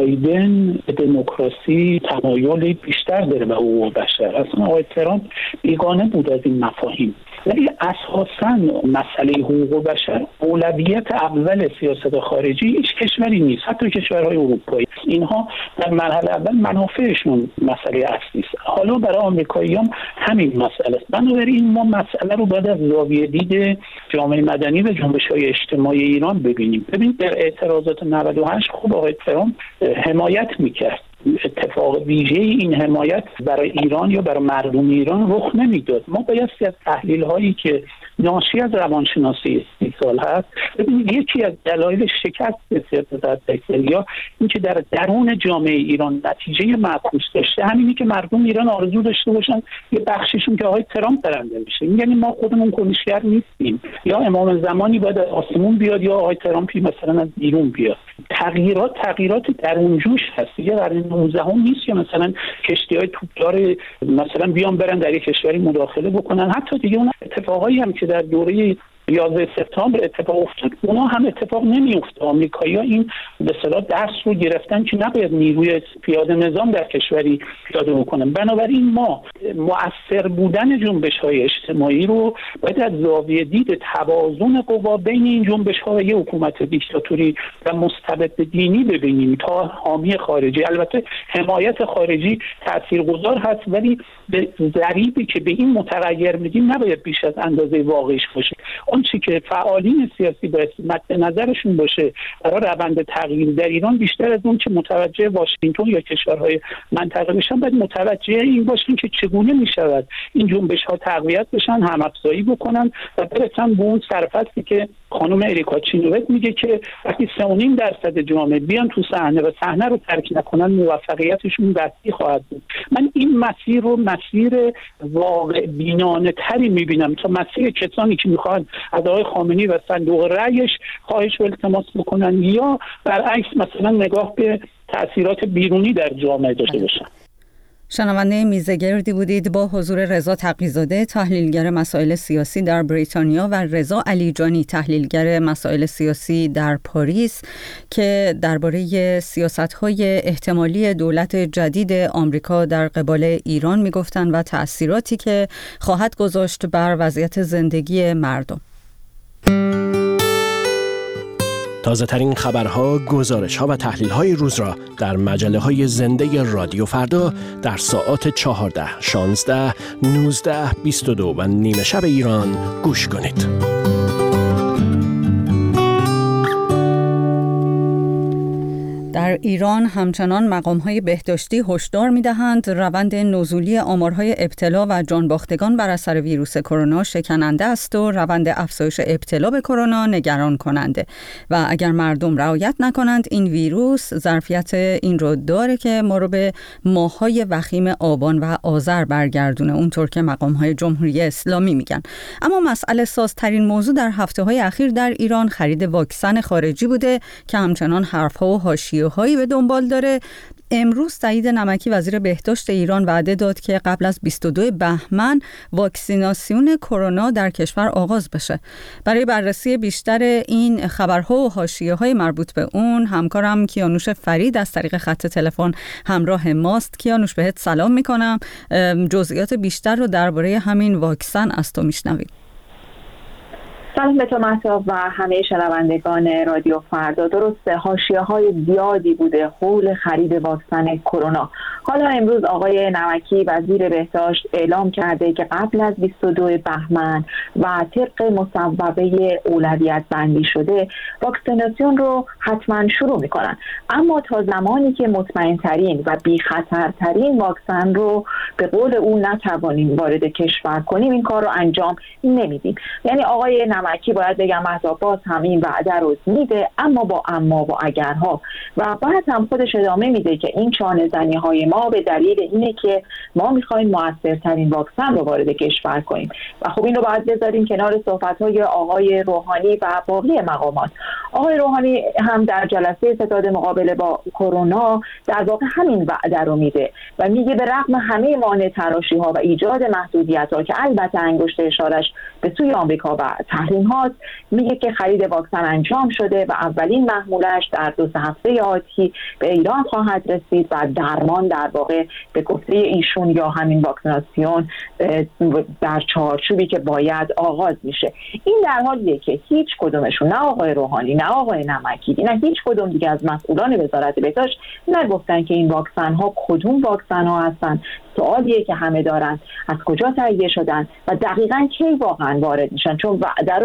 Speaker 5: بایدن به دموکراسی تمایل بیشتر داره به حقوق بشر. اصلا آقای ترامپ بیگانه بود از این مفاهیم، ولی اساساً مسئله حقوق بشر اولویت اول سیاست خارجی هیچ کشوری نیست، حتی کشورهای اروپایی. اینها در مرحله اول منافعشون مسئله اصلی است. حالا برای آمریکایی‌ها همین مسئله است. بنابراین ما مسئله رو باید از زاویه دید جامعه مدنی و جنبش‌های اجتماعی ایران ببینیم. ببینید در اعتراضات 98 خوب آقای ترامپ حمایت می‌کرد. اتفاق ویژه این حمایت برای ایران یا برای مردم ایران رخ نمیداد. ما بایستی از تحلیل هایی که ناشی از روانشناسی 30 سال هست. ببینید یکی از دلایل شکست سیاست حداکثری یا اینکه در درون جامعه ایران نتیجه معکوس داشته همینی که مردم ایران آرزو داشته باشن یه بخششون که آقای ترامپ برنده بشه. یعنی ما خودمون کنشگر نیستیم، یا امام زمانی باید از آسمون بیاد یا آقای ترامپی مثلا از بیرون بیاد. تغییرات درون جوش هست. دیگه قرن 19 هم نیست که مثلا کشتی‌های توپدار مثلا بیان برن در یک کشوری مداخله بکنن. حتی دیگه اون اتفاقایی هم که در دوره 11 سپتامبر اتفاق افتاد اونا هم اتفاق نمیفته. آمریکایی‌ها این به اصطلاح درس رو گرفتن که نباید نیروی پیاده نظام در کشوری پیاده بکنن. بنابراین ما مؤثر بودن جنبش‌های اجتماعی رو باید از زاویه دید توازن قوا بین این جنبش‌ها و یه حکومت دیکتاتوری و مستبد دینی ببینیم تا حامی خارجی. البته حمایت خارجی تاثیرگذار هست، ولی به ضریبی که به این متغیر میدیم نباید بیش از اندازه واقعیش باشه. اون چی که فعالین سیاسی باید مد نظرشون باشه برای روند تغییر در ایران بیشتر از اون که متوجه واشنگتن یا کشورهای منطقه بشن، باید متوجه این باشن که چگونه میشود این جنبش‌ها تقویت بشن، هم افزایی بکنن و برسن به اون سرفصلی که خانم اریکا چینوت میگه که وقتی 3.5% جامعه بیان تو صحنه و صحنه رو ترک نکنن موفقیتشون قطعی خواهد بود. من این مسیر رو مسیر واقع بینانه تری میبینم تا مسیر کسانی که میخوان از آقای خامنه‌ای و صندوق رأیش خواهش و التماس بکنن یا برعکس مثلا نگاه به تأثیرات بیرونی در جامعه داشته باشن.
Speaker 1: شنونده میزگردی بودید با حضور رضا تقی‌زاده، تحلیلگر مسائل سیاسی در بریتانیا، و رضا علیجانی، تحلیلگر مسائل سیاسی در پاریس، که درباره سیاست‌های احتمالی دولت جدید آمریکا در قبال ایران میگفتند و تأثیراتی که خواهد گذاشت بر وضعیت زندگی مردم.
Speaker 7: تازه ترین خبرها، گزارش‌ها و تحلیل‌های روز را در مجله‌های زنده رادیو فردا در ساعات 14، 16، 19، 22 و نیمه شب ایران گوش کنید.
Speaker 1: در ایران همچنان مقام‌های بهداشتی هشدار می‌دهند روند نزولی آمارهای ابتلا و جانباختگان بر اثر ویروس کرونا شکننده است و روند افزایش ابتلا به کرونا نگران کننده و اگر مردم رعایت نکنند این ویروس ظرفیت این رو داره که ما رو به ماه‌های وخیم آبان و آذر برگردونه، اونطور که مقام‌های جمهوری اسلامی میگن. اما مسئله سازترین موضوع در هفته‌های اخیر در ایران خرید واکسن خارجی بوده که همچنان حرف‌ها و حاشیه‌هایی به دنبال داره. امروز سعید نمکی وزیر بهداشت ایران وعده داد که قبل از 22 بهمن واکسیناسیون کرونا در کشور آغاز بشه. برای بررسی بیشتر این خبرها و حاشیه‌های مربوط به اون همکارم کیانوش فرید از طریق خط تلفن همراه ماست. کیانوش، بهت سلام میکنم. جزئیات بیشتر رو درباره همین واکسن از تو میشنویم.
Speaker 8: سلام به تو مهتاب و همه شنوندگان رادیو فردا. درسته، حاشیه‌های زیادی بوده حول خرید واکسن کرونا. حالا امروز آقای نمکی وزیر بهداشت اعلام کرده که قبل از 22 بهمن و طبق مصوبه اولویت بندی شده واکسیناسیون رو حتما شروع میکنن، اما تا زمانی که مطمئن ترین و بی خطرترین واکسن رو به قول او نتوانیم وارد کشور کنیم این کار رو انجام نمیدیم. یعنی آقای نمکی باید بگم مهتاب باز هم این وعده رو میده، اما با اما و اگرها، و بعد هم خودش ادامه میده که این چانه زنی های ما به دلیل اینه که ما میخوایم موثرترین واکسن رو وارد کشور کنیم و خب این رو باید بذاریم کنار صحبت های آقای روحانی و باقی مقامات. آقای روحانی هم در جلسه ستاد مقابله با کرونا در واقع همین وعده رو میده و میگه به رغم همه مانع تراشی ها و ایجاد محدودیت ها که البته انگشت اشارش به سوی آمریکا و تحریم هاست، میگه که خرید واکسن انجام شده و اولین محمولش در 2 هفته آتی به ایران خواهد رسید و درمان در واقع به گفته ایشون یا همین واکسیناسیون در چارچوبی که باید آغاز میشه. این در حالیه که هیچ کدومشون، نه آقای روحانی نه آقای نمکی نه هیچ کدوم دیگه از مسئولان وزارت بهداشت نگفتن که این واکسن ها کدوم واکسن ها هستن. سوالیه که همه دارن از کجا تهیه شدن و دقیقاً کی واقعا وارد میشن، چون وعده رو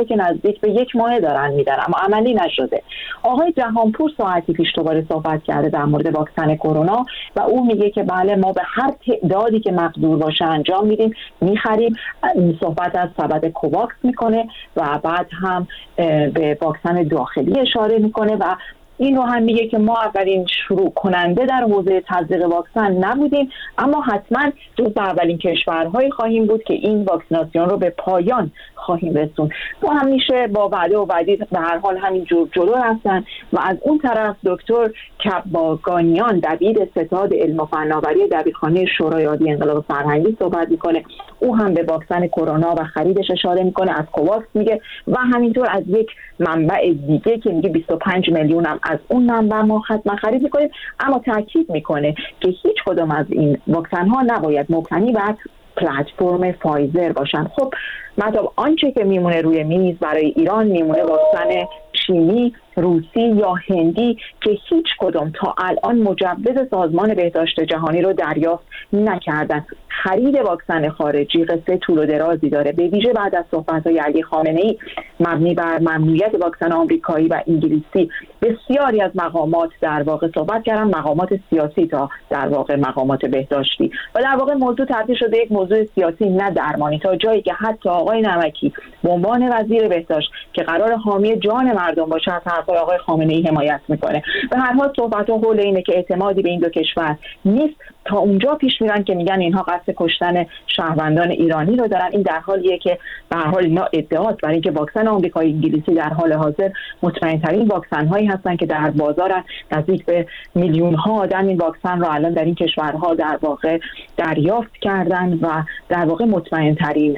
Speaker 8: رو که نزدیک به 1 ماه دارن میدن اما عملی نشده. آقای جهانپور ساعتی پیش دوباره صحبت کرده در مورد واکسن کرونا و او میگه که بله ما به هر تعدادی که مقدور باشه انجام میدیم، میخریم. صحبت از سبد کوواکس میکنه و بعد هم به واکسن داخلی اشاره میکنه و این رو هم میگه که ما اولین شروع کننده در حوزه تزریق واکسن نبودیم اما حتما جز اولین کشورهایی خواهیم بود که این واکسیناسیون رو به پایان خواهیم رسون. ما همیشه با وعده و وعید به هر حال همین جلو رفتن و از اون طرف دکتر کباگانیان دبیر ستاد علم و فناوری دبیرخانه شورای عالی انقلاب فرهنگی صحبت میکنه. او هم به واکسن کرونا و خریدش اشاره میکنه، از کوواکس میگه و همینطور از یک منبع دیگه که میگه 25 میلیون هم از اون منبع ما خرید میکنیم، اما تاکید میکنه که هیچ کدوم از این واکسن ها نباید مبتنی بر پلتفرم فایزر باشن. خب مطلب آنچه که میمونه روی میز برای ایران میمونه واکسن چینی، روسی یا هندی که هیچ کدوم تا الان مجوز سازمان بهداشت جهانی رو دریافت نکردن. خرید واکسن خارجی قصه طول و درازی داره، به ویژه بعد از صحبت‌های علی خامنه‌ای مبنی بر ممنوعیت واکسن آمریکایی و انگلیسی. بسیاری از مقامات در واقع صحبت کردن، مقامات سیاسی تا در واقع مقامات بهداشتی، و در واقع موضوع تبدیل شده یک موضوع سیاسی نه درمانی، تا جایی که حتی آقای نمکی به عنوان وزیر بهداشت که قرار حامی جان مردم باشه از حرفای آقای خامنه‌ای حمایت میکنه. به هر حال صحبت‌ها حول اینه که اعتمادی به این دو کشور نیست، تا اونجا پیش میرن که میگن اینها قصد کشتن شهروندان ایرانی رو دارن. این در حالیه که به هر حال اینا ادعاست برای اینکه واکسن آمریکایی انگلیسی در حال حاضر مطمئن‌ترین واکسن هایی هستن که در بازارن. نزدیک به میلیون ها آدم این واکسن رو الان در این کشورها در واقع دریافت کردن و در واقع مطمئن‌ترین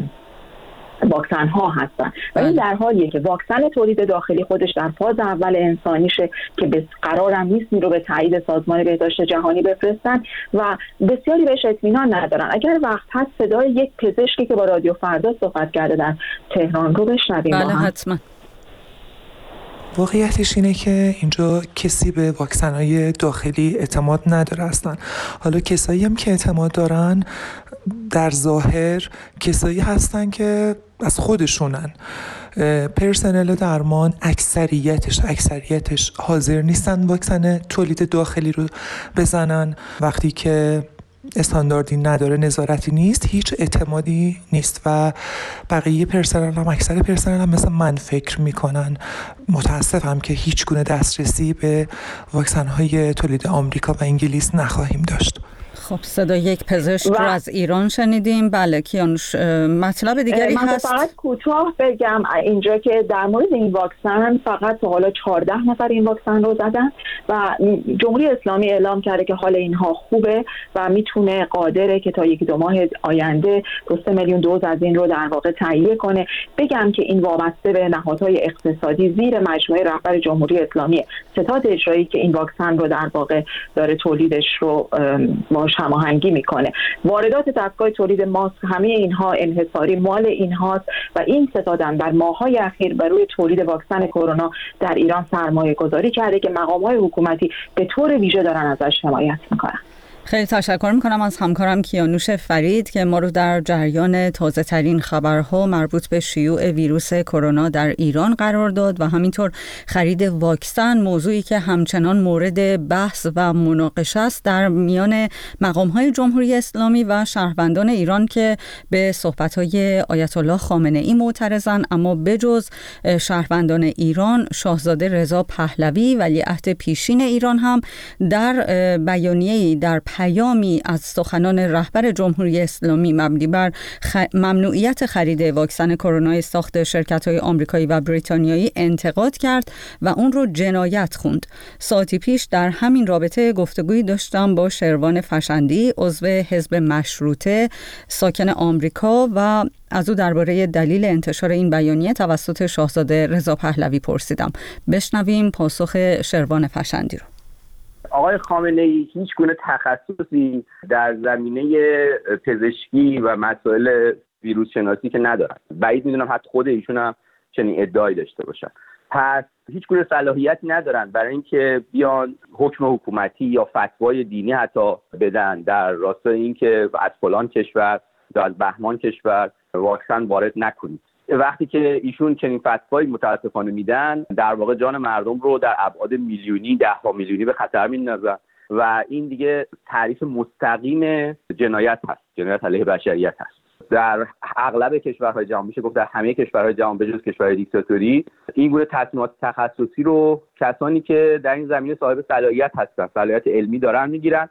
Speaker 8: واکسن ها هستن و این در حالیه که واکسن تولید داخلی خودش در فاز اول انسانیشه که به قرارم نیست این رو به تایید سازمان بهداشت جهانی بفرستن و بسیاری بهش اطمینان ندارن. اگر وقت هست صدای یک پزشکی که با رادیو فردا صحبت کرده در تهران رو بشنویم.
Speaker 1: بله حتما.
Speaker 9: واقعیتش اینه که اینجا کسی به واکسن‌های داخلی اعتماد نداره اصلا. حالا کسایی هم که اعتماد دارن در ظاهر کسایی هستن که از خودشونن. پرسنل درمان اکثریتش حاضر نیستن واکسن تولید داخلی رو بزنن. وقتی که استانداردی نداره، نظارتی نیست، هیچ اعتمادی نیست و بقیه پرسنل هم اکثر پرسنل هم مثل من فکر میکنن. متاسفم که هیچ گونه دسترسی به واکسن های تولید آمریکا و انگلیس نخواهیم داشت.
Speaker 1: خب صدا یک پزشک رو از ایران شنیدیم. بله کیانوش مطلب دیگری هست؟
Speaker 8: من فقط کوتاه بگم اینجا که در مورد این واکسن فقط تا حالا 14 نفر این واکسن رو زدن و جمهوری اسلامی اعلام کرده که حال اینها خوبه و میتونه قادره که تا 1-2 ماه آینده 2 میلیون دوز از این رو در واقع تهیه کنه. بگم که این وابسته به نهادهای اقتصادی زیر مجموعه رهبر جمهوری اسلامی، ستاد اجرایی که این واکسن رو در واقع داره تولیدش رو هماهنگی میکنه. واردات دستگاه تولید ماسک همه اینها انحصاری مال اینهاست و این ستادن در ماه‌های اخیر بر روی تولید واکسن کرونا در ایران سرمایه گذاری کرده که مقامات حکومتی به طور ویژه دارن ازش حمایت میکنن.
Speaker 1: خیلی تشکر میکنم از همکارم کیانوش فرید که ما رو در جریان تازه ترین خبرها مربوط به شیوع ویروس کرونا در ایران قرار داد و همینطور خرید واکسن، موضوعی که همچنان مورد بحث و مناقشه است در میان مقام‌های جمهوری اسلامی و شهروندان ایران که به صحبت‌های آیت الله خامنه‌ای معترضند. اما بجز شهروندان ایران، شاهزاده رضا پهلوی ولیعهد پیشین ایران هم در بیانیه‌ای در پیامی از سخنان رهبر جمهوری اسلامی مبنی بر ممنوعیت خرید واکسن کرونا ساخت شرکت‌های آمریکایی و بریتانیایی انتقاد کرد و اون رو جنایت خوند. ساعتی پیش در همین رابطه گفتگویی داشتم با شروان فشندی، عضو حزب مشروطه ساکن آمریکا، و از او درباره دلیل انتشار این بیانیه توسط شاهزاده رضا پهلوی پرسیدم. بشنویم پاسخ شروان فشندی رو.
Speaker 10: آقای خامنه‌ای هیچ گونه تخصصی در زمینه پزشکی و مسائل ویروس شناسی که ندارن. بعید میدونم حتی خود ایشون هم چنین ادعایی داشته باشن. پس هیچ گونه صلاحیتی ندارن برای اینکه بیان حکم حکومتی یا فتوای دینی حتی بدن در راستای اینکه از فلان کشور یا از بهمان کشور واکسن وارد نکنید. وقتی که ایشون چنین فتوایی متاسفانه میدن، در واقع جان مردم رو در ابعاد میلیونی، 10 میلیونی به خطر میندازن و این دیگه تعریف مستقیم جنایت هست، جنایت علیه بشریت هست. در اغلب کشورهای جهان، میشه گفت در همه کشورهای جهان به جز کشورهای دیکتاتوری، این گونه تصمیمات تخصصی رو کسانی که در این زمینه صاحب صلاحیت هستن، صلاحیت علمی دارن میگیرن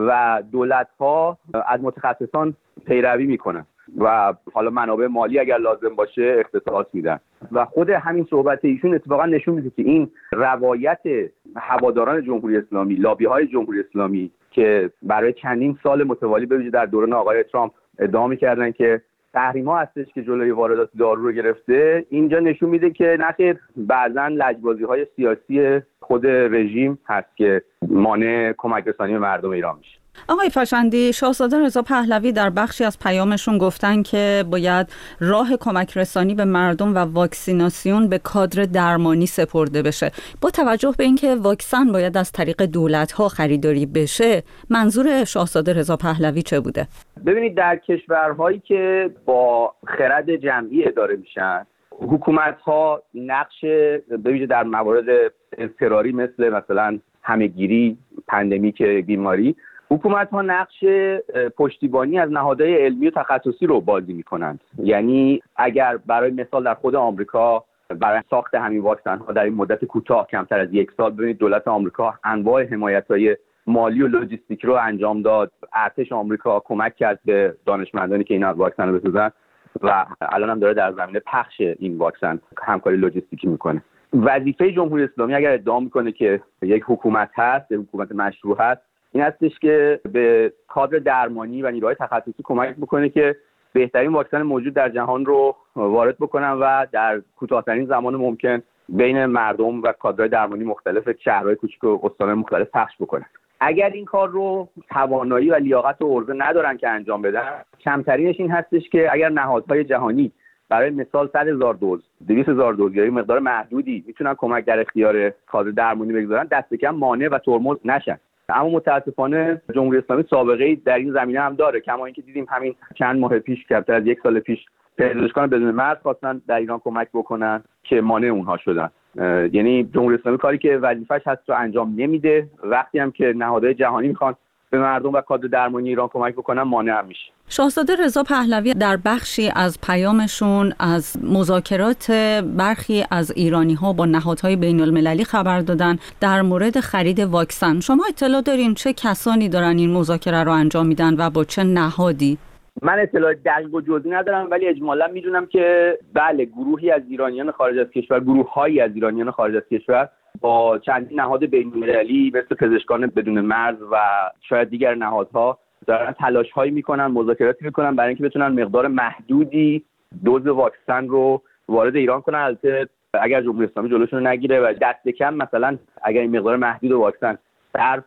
Speaker 10: و دولت‌ها از متخصصان پیروی میکنن و حالا منابع مالی اگر لازم باشه اختصاص میدن و خود همین صحبت ایشون اتفاقا نشون میده که این روایت هواداران جمهوری اسلامی، لابی‌های جمهوری اسلامی که برای چندین سال متوالی به ویژه در دوران آقای ترامپ ادعا می‌کردن که تحریم‌ها هستش که جلوی واردات دارو رو گرفته، اینجا نشون میده که نخیر، بعضاً لجبازی‌های سیاسی خود رژیم هست که مانع کمک رسانی به مردم ایران میشه.
Speaker 1: آقای فشندی، شاهزاده رضا پهلوی در بخشی از پیامشون گفتن که باید راه کمک رسانی به مردم و واکسیناسیون به کادر درمانی سپرده بشه. با توجه به اینکه واکسن باید از طریق دولت‌ها خریداری بشه، منظور شاهزاده رضا پهلوی چه بوده؟
Speaker 10: ببینید، در کشورهایی که با خرد جمعی اداره میشن، حکومت‌ها نقش به ویژه در موارد اضطراری مثلا همه‌گیری، پاندمیک بیماری، حکومت‌ها نقش پشتیبانی از نهادهای علمی و تخصصی رو بازی می‌کنند. یعنی اگر برای مثال در خود آمریکا برای ساخت همین واکسن‌ها در این مدت کوتاه کمتر از 1 سال، ببینید دولت آمریکا انواع حمایت‌های مالی و لوجستیک رو انجام داد. ارتش آمریکا کمک کرد به دانشمندانی که این واکسن رو بسازن و الان هم داره در زمینه پخش این واکسن همکاری لوجستیکی می‌کنه. وظیفه جمهوری اسلامی اگر ادعا می‌کنه که یک حکومت هست، یک حکومت مشروع هست، این هستش که به کادر درمانی و نیروهای تخصصی کمک بکنه که بهترین واکسن موجود در جهان رو وارد بکنن و در کوتاه‌ترین زمان ممکن بین مردم و کادرهای درمانی مختلف شهرهای کوچیک و استان‌های مختلف پخش بکنن. اگر این کار رو توانایی و لیاقت و عرضه ندارن که انجام بدن، کمترینش این هستش که اگر نهادهای جهانی برای مثال 100,000 دوز، 200,000 دوز یا مقدار محدودی میتونن کمک در اختیار کادر درمانی بگذارن، دست کم مانع و ترمز نشن. اما متاسفانه جمهوری اسلامی سابقه‌ای در این زمینه هم داره، کما اینکه دیدیم همین چند ماه پیش، کمتر از 1 سال پیش، پزشکان بدون مرز خواستن در ایران کمک بکنن که مانع اونها شدن. یعنی جمهوری اسلامی کاری که وظیفه‌اش هست رو انجام نمیده، وقتی هم که نهادهای جهانی میخوان به مردم و کادر درمانی ایران کمک بکنن مانع هم میشه.
Speaker 1: شاهزاده رضا پهلوی در بخشی از پیامشون از مذاکرات برخی از ایرانی‌ها با نهادهای بین‌المللی خبر دادن در مورد خرید واکسن. شما اطلاع دارین چه کسانی دارن این مذاکره رو انجام میدن و با چه نهادی؟
Speaker 10: من اطلاع دقیق و جزئی ندارم، ولی اجمالا میدونم که بله، گروهی از ایرانیان خارج از کشور، گروه‌هایی از ایرانیان خارج از کشور با چندین نهاد بین‌المللی مثل پزشکان بدون مرز و شاید دیگر نهادها دارن تلاش‌هایی میکنن، مذاکراتی میکنن برای اینکه بتونن مقدار محدودی دوز واکسن رو وارد ایران کنن. البته اگر جمهوری اسلامی جلوشون رو نگیره و دست کم مثلا اگر این مقدار محدود واکسن صرف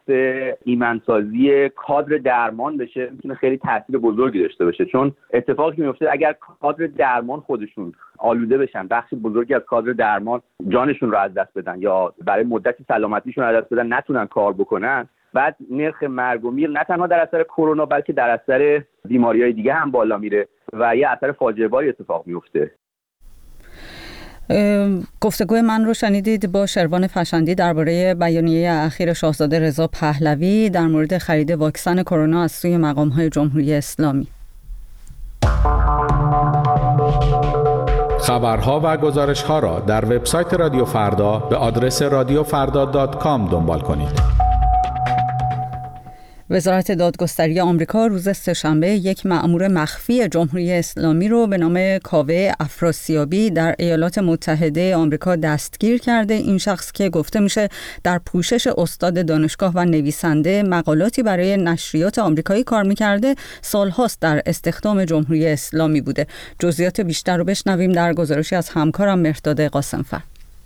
Speaker 10: ایمنسازی کادر درمان بشه، میتونه خیلی تاثیر بزرگی داشته باشه. چون اتفاقی که میفته اگر کادر درمان خودشون آلوده بشن، بخش بزرگی از کادر درمان جانشون رو از دست بدن یا برای مدتی سلامتیشون رو از دست بدن، نتونن کار بکنن، بعد نرخ مرگ و میر نه تنها در اثر کرونا بلکه در اثر بیماری‌های دیگه هم بالا میره و یه اثر فاجعه باری اتفاق میفته.
Speaker 1: گفتگوی من رو شنیدید با شروان فشندی درباره بیانیه اخیر شاهزاده رضا پهلوی در مورد خرید واکسن کرونا از سوی مقام‌های جمهوری اسلامی.
Speaker 11: خبرها و گزارش‌ها را در وبسایت رادیو فردا به آدرس radiofarda.com دنبال کنید.
Speaker 1: وزارت دادگستری آمریکا روز سه‌شنبه یک مأمور مخفی جمهوری اسلامی رو به نام کاوه افراسیابی در ایالات متحده آمریکا دستگیر کرده. این شخص که گفته میشه در پوشش استاد دانشگاه و نویسنده مقالاتی برای نشریات آمریکایی کار میکرده، سالهاست در استخدام جمهوری اسلامی بوده. جزئیات بیشتر رو بشنویم در گزارشی از همکارم مهرداد قاسم‌فر.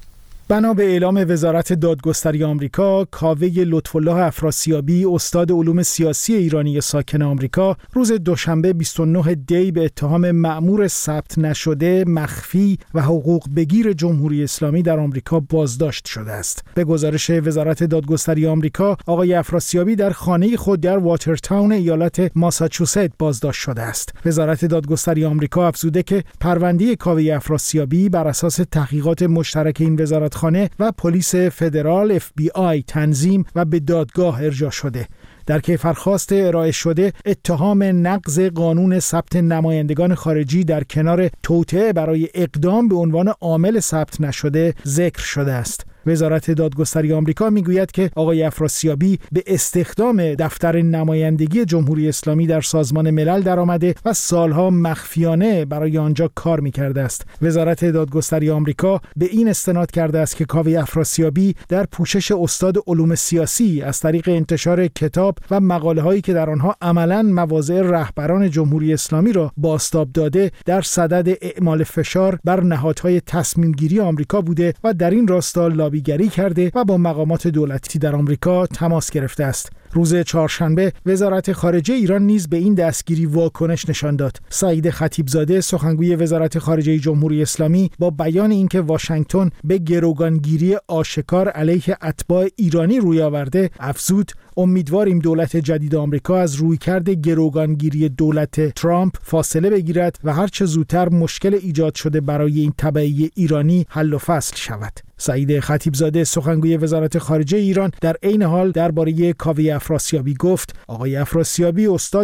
Speaker 12: بنا به اعلام وزارت دادگستری آمریکا، کاوه لطف‌الله افراسیابی، استاد علوم سیاسی ایرانی ساکن آمریکا، روز دوشنبه 29 دی به اتهام مأمور ثبت نشده، مخفی و حقوق بگیر جمهوری اسلامی در آمریکا بازداشت شده است. به گزارش وزارت دادگستری آمریکا، آقای افراسیابی در خانه خود در واترتاون ایالت ماساچوست بازداشت شده است. وزارت دادگستری آمریکا افزوده که پرونده کاوه افراسیابی بر اساس تحقیقات مشترک این وزارتخانه و پلیس فدرال FBI تنظیم و به دادگاه ارجاع شده. در کیفرخواست ارائه شده اتهام نقض قانون ثبت نمایندگان خارجی در کنار توطئه برای اقدام به عنوان عامل ثبت نشده ذکر شده است. وزارت دادگستری آمریکا میگوید که آقای افراسیابی به استخدام دفتر نمایندگی جمهوری اسلامی در سازمان ملل درآمده و سالها مخفیانه برای آنجا کار میکرده است. وزارت دادگستری آمریکا به این استناد کرده است که کاوه افراسیابی در پوشش استاد علوم سیاسی از طریق انتشار کتاب و مقاله هایی که در آنها عملاً مواضع رهبران جمهوری اسلامی را بازتاب داده، در صدد اعمال فشار بر نهادهای تصمیم گیری آمریکا بوده و در این راستا لابیگری کرده و با مقامات دولتی در آمریکا تماس گرفته است. روز چهارشنبه وزارت خارجه ایران نیز به این دستگیری واکنش نشان داد. سعید خطیبزاده سخنگوی وزارت خارجه جمهوری اسلامی با بیان اینکه واشنگتن به گروگانگیری آشکار علیه اتباع ایرانی روی آورده، افزود امیدواریم دولت جدید آمریکا از رویکرد گروگانگیری دولت ترامپ فاصله بگیرد و هر چه زودتر مشکل ایجاد شده برای این تبعیه ایرانی حل و فصل شود. سعید خطیبزاده سخنگوی وزارت خارجه ایران در عین حال درباره کاوه افراسیابی گفت آقای افراسیابی استاد